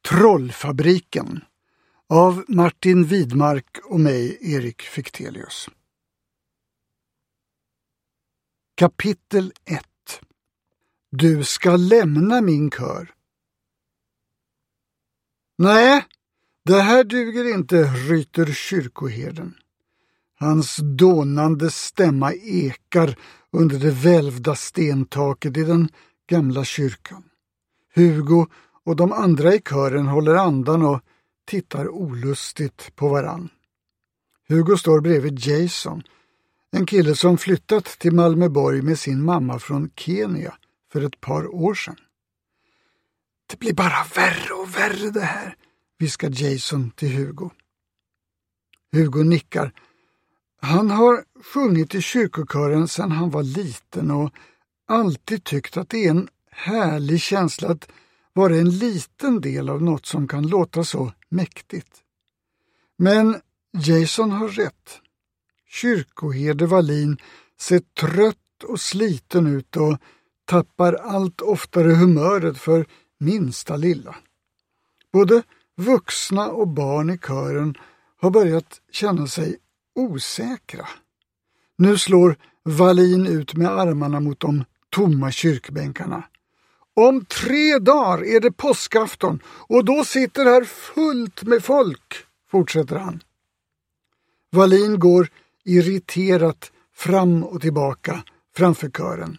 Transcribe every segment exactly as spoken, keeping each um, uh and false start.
Trollfabriken av Martin Widmark och mig, Erik Fichtelius. Kapitel ett. Du ska lämna min kör. Nej, det här duger inte, ryter kyrkoherden. Hans dånande stämma ekar under det välvda stentaket i den gamla kyrkan. Hugo och de andra i kören håller andan och tittar olustigt på varann. Hugo står bredvid Jason, en kille som flyttat till Malmöborg med sin mamma från Kenya för ett par år sedan. Det blir bara värre och värre det här, viskar Jason till Hugo. Hugo nickar. Han har sjungit i kyrkokören sedan han var liten och alltid tyckt att det är en härlig känsla att vara en liten del av något som kan låta så mäktigt. Men Jason har rätt. Kyrkoherde Wallin ser trött och sliten ut och tappar allt oftare humöret för minsta lilla. Både vuxna och barn i kören har börjat känna sig osäkra. Nu slår Wallin ut med armarna mot de tomma kyrkbänkarna. Om tre dagar är det påskafton och då sitter här fullt med folk, fortsätter han. Wallin går irriterat fram och tillbaka framför kören.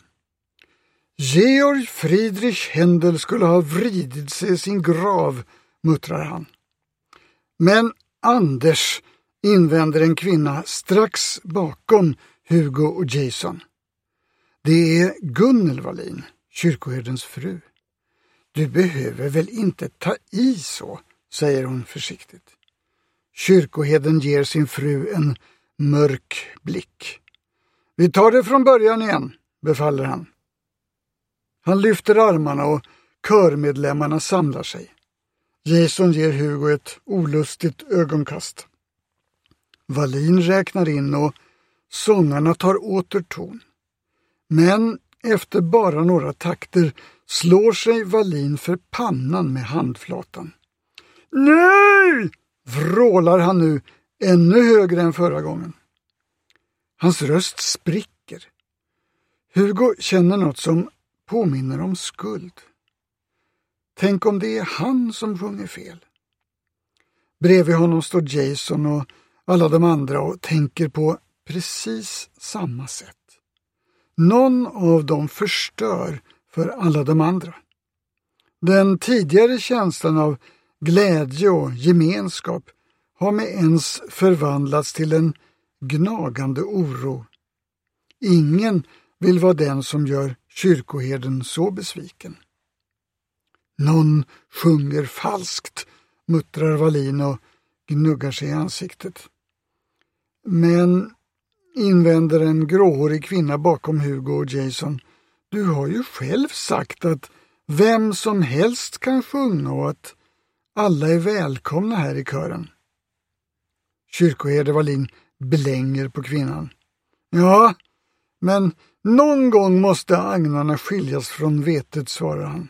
Georg Friedrich Händel skulle ha vridit sig i sin grav, muttrar han. Men Anders, invänder en kvinna strax bakom Hugo och Jason. Det är Gunnel Wallin, kyrkoherdens fru. Du behöver väl inte ta i så, säger hon försiktigt. Kyrkoherden ger sin fru en mörk blick. Vi tar det från början igen, befaller han. Han lyfter armarna och körmedlemmarna samlar sig. Jason ger Hugo ett olustigt ögonkast. Wallin räknar in och sångarna tar åter ton. Men efter bara några takter slår sig Wallin för pannan med handflatan. Nej! Vrålar han nu ännu högre än förra gången. Hans röst spricker. Hugo känner något som påminner om skuld. Tänk om det är han som sjunger fel. Bredvid honom står Jason och alla de andra och tänker på precis samma sätt. Någon av dem förstör för alla de andra. Den tidigare känslan av glädje och gemenskap har med ens förvandlats till en gnagande oro. Ingen vill vara den som gör kyrkoherden så besviken. Någon sjunger falskt, muttrar Wallin och gnuggar sig i ansiktet. Men, invänder en gråhårig kvinna bakom Hugo och Jason, du har ju själv sagt att vem som helst kan sjunga och att alla är välkomna här i kören. Kyrkoherde Wallin blänger på kvinnan. Ja, men någon gång måste agnarna skiljas från vetet, svarar han.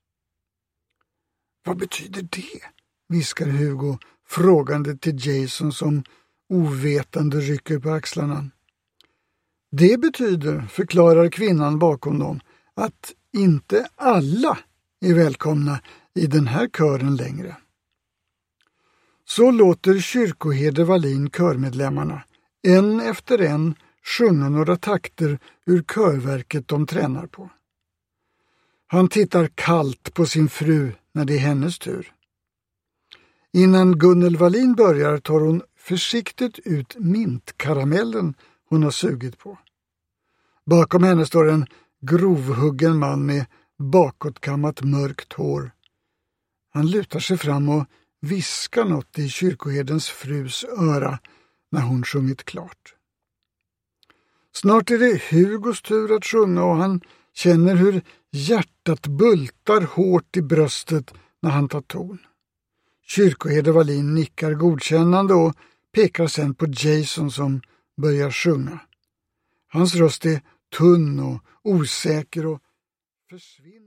Vad betyder det? Viskar Hugo frågande till Jason som ovetande rycker på axlarna. Det betyder, förklarar kvinnan bakom dem, att inte alla är välkomna i den här kören längre. Så låter kyrkoherde Wallin körmedlemmarna en efter en sjunga några takter ur körverket de tränar på. Han tittar kallt på sin fru när det är hennes tur. Innan Gunnel Wallin börjar tar hon försiktigt ut mintkaramellen hon har sugit på. Bakom henne står en grovhuggen man med bakåtkammat mörkt hår. Han lutar sig fram och viskar något i kyrkoherdens frus öra när hon sjungit klart. Snart är det Hugos tur att sjunga och han känner hur hjärtat bultar hårt i bröstet när han tar ton. Kyrkoherde Wallin nickar godkännande och pekar sen på Jason som börjar sjunga. Hans röst är tunn och osäker och försvinner.